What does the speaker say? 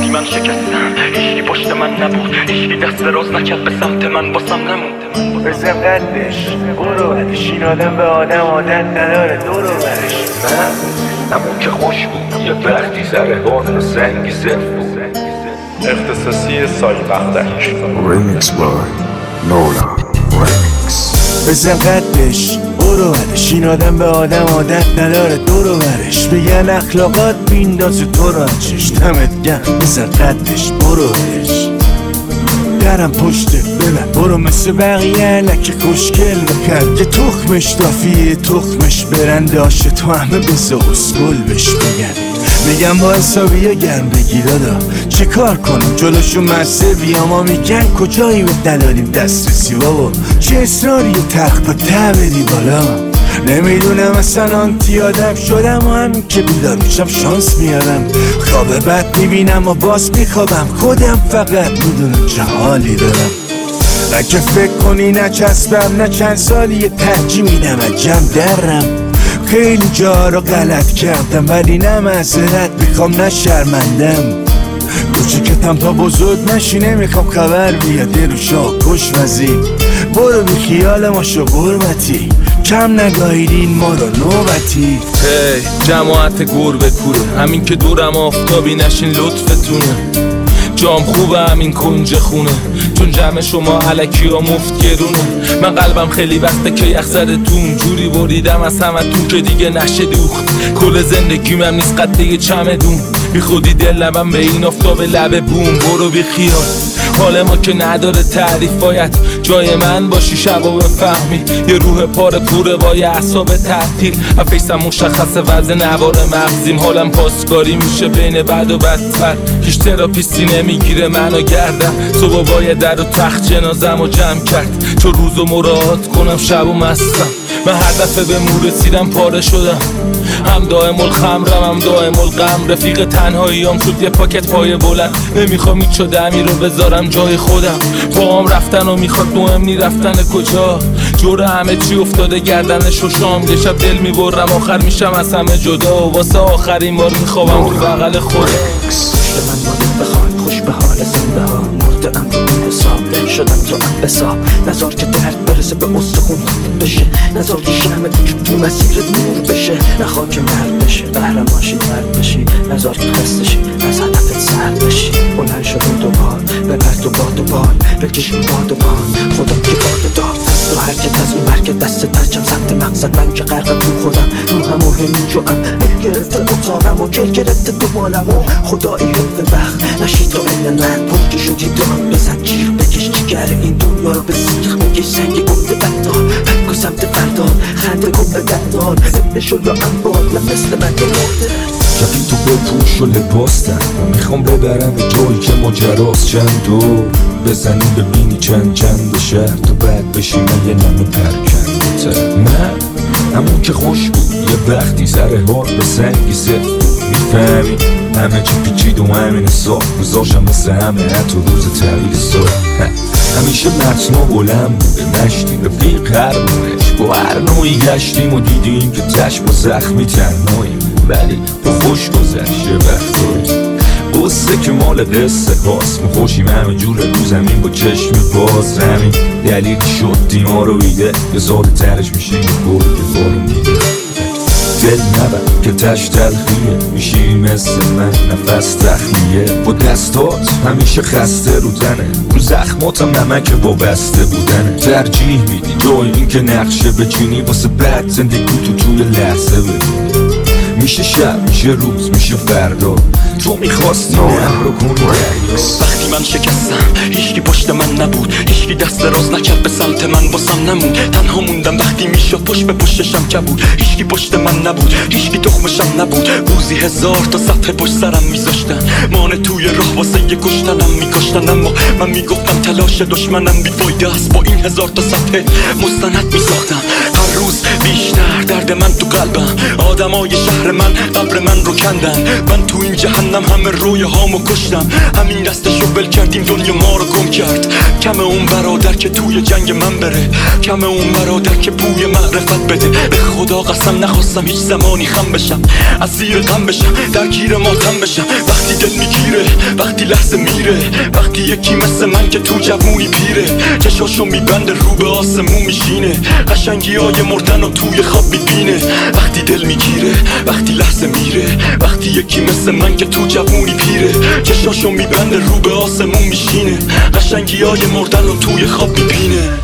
وقتی من شکستم هیچکی پشت من نبود، هیچکی دست دراز نکرد به سمت من، باسم نموند. بزن قدش برو بعدش، این آدم به آدم عادت نداره دور و برش. من همون که خوش بود یه وقتی سر حال سنگی صرف بود. اختصاصی سای وقتک Remix by Nola Remix. بزن قدش برو بعدش، این آدم به آدم عادت نداره دور و برش. بگن اخلاقات بیندازه تو را چش، دمت گرم بزن قدش برو بعدش. درم پشته ببن برو مثل بقیه لکه خوشگل نکرد که تخمش دافیه تخمش برنده آشه، تو همه بزه اسکل بش میگم با حسابی یا گرم بگی دادا چه کار کنم جلوشو مزه بیاما میگن کجایی به دلالیم دسترسی بابا، چه اصراری تخت با ته بدی بالا. نمیدونم اصلا آنتی آدم شدم و همین که بیدار میشم شانس میارم، خواب بد میبینم و باز میخوابم، خودم فقط میدونم چه حالی دارم. نه که فکر کنی نچسبم، نه چند سالی یه ترجیح میدم عجم درم. خیلی جا رو غلط کردم ولی نه معذرت میخوام نه شرمندم. کوچکتم تا بزرگ نشی نمیخوام خبر بیاد رو شاه کش وزیر. برو بی خیال ما شو قربتی، کم نگاهیدین ما رو نوبتی. جماعت گربه کوره، همین که دورم آفتابی نشین لطفتونه. جام خوبه همین کنج خونه، چون جمع شما علکی ها مفت گرونه. من قلبم خیلی وقته که یخ زده تون، جوری بریدم از همه تون که دیگه نشه دوخت. کل زندگیم هم نیست قد یه چمدون، بی خودی دل لبم به این آفتاب لب بوم. برو بی خیال حال ما که نداره تعریف، باید جای من باشی شب و بفهمی. یه روح پاره پوره با یه اعصاب تعطیل، افیسم مشخصه وضع نوار مغزیم. حالم پاسکاری میشه بین بد و بدتر، هیچ تراپیستی نمیگیره منو گردم. صبح باید در و تخت جنازم و جمع کرد، چون روزو مراعات کنم شب و مستم. من هر دفعه به مور رسیدم پاره شدم، هم دائم الخمرم هم دائم الغم. رفیق تنهاییام شد یه پاکت پای بلند، نمیخوام هیچ دمی رو بذارم جای خودم. پاهم رفتن و میخواد مهم نی رفتن کجا، جور همه چی افتاده گردنش و شام. یه شب دل میبرم آخر میشم از همه جدا، و واسه آخرین بار میخوابم تو بغل خودم. پشت من باید بخوای خوش به حال زنده ها، مرده ام رو این حساب شدم تو ام بساب. نزار که درد برسه به استخون بشه، نزار که شمع تو مسیرت نور بشه. نخواه که مرد بشه قهرمانشی مرد بشی، نزار که خستشی از هدفت سر بشی. بلند شو رو دوبار بپر تو باد و بال، بکش این باد و بال خدا که باد داد. تو حرکت از اون برکت دست ترچم سمت مقصد، من که غرقم تو خودم رو هم مهمی جوام. گرفته اتاقم و گل گرفته دوبالم و خدایی حفظ بخت نشید تو این من. پشتی شدی دارم بزن جیر بکش جگر این دنیا رو به سیخ بکش. سنگ گفته بردار پک و سمت فردار، خنده کن به دردار زنده شد یا انبار. من مثل من یه مرده کفی تو بپوش و لباس تن، میخوام ببرم به جایی که ماجراست. چند دور بزنی ببینی چند چند شهر، تو بعد بشی من یه نمه پرکنده. من همون که خوش بود یه وقتی سر حال به سنگی صرف بود. میفهمی همه چی پیچید و همین حساب گذاشم مثل همه حتی روز تغییر سال. همیشه متنا بلند بوده نشتی رفیق هر مونش، با هر نوعی گشتیم و دیدیم که تش با زخمی تنهاییم، ولی تو خوش گذشت یه وقتایی. قصه که مال قصه هاست، ما خوشیم همه جور رو زمین با چشم باز. همین دلیل شد دیما رو بیده یه زاده ترش میشه یه گل که بارو میده. دل نبر که تش تلخیه، میشی مثل من نفس تخلیه. با دستات همیشه خسته رو تنه، رو زخماتم نمک وابسته بودنه. ترجیح میدی جای این که نقشه بچینی واسه بعد زندگی تو توی لحظه ببینی. میشه شب میشه روز میشه فردا، تو میخواستی نم رو کنی دریا. وقتی من شکستم هیچکی پشت من نبود، هیچکی دست دراز نکرد به سمت من، باسم نموند. تنها موندم وقتی میشد پشت به پشتشم کبود. هیچکی پشت من نبود، هیچکی تخمشم نبود. روزی 1000 تا سطح پشت سرم میذاشتن، مانه توی راه واسه یه کشتنم میکشتن. اما من میگفتم تلاش دشمنم بیفایده است، با این 1000 تا سطح مستند میساختم. هر روز بیشتر درد من تو قلبم، آدمای شهر من قبر من رو کندن. من تو این جهنم همه روی هامو کشتم. همین دستشو ول کردیم دنیا ما رو گم کرد. کم اون برادر که توی جنگ من بره، کم اون برادر که بوی معرفت بده. به خدا قسم نخواستم هیچ زمانی خم بشم، از زیر غم بشم، درگیر ماتم بشم. وقتی دل میگیره، وقتی لحظه میره، وقتی یکی مثل من که تو جوونی پیره، چشاشو میبنده رو به آسمون میشینه، قشنگی های مردن و توی خواب میبینه. وقتی دل میگیره، وقتی لحظه میره، وقتی یکی مثل من که تو جوونی پیره، چشاشو میبنده رو به آسمون میشینه، قشنگی های مردن و توی خواب میبینه.